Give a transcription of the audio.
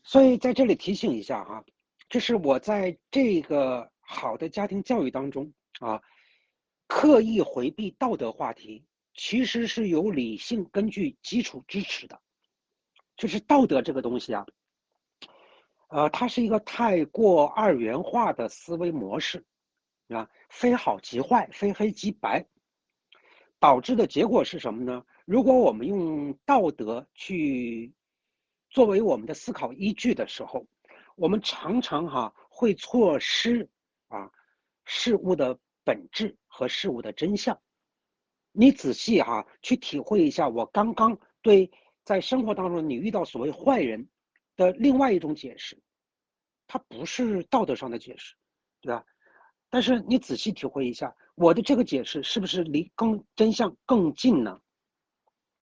所以在这里提醒一下哈，就是我在这个好的家庭教育当中啊，刻意回避道德话题，其实是有理性根据基础支持的。就是道德这个东西啊，它是一个太过二元化的思维模式啊，非好即坏，非黑即白，导致的结果是什么呢？如果我们用道德去作为我们的思考依据的时候，我们常常会错失啊事物的本质和事物的真相。你仔细去体会一下，我刚刚对在生活当中你遇到所谓坏人的另外一种解释，它不是道德上的解释，对吧？但是你仔细体会一下，我的这个解释是不是离更真相更近呢？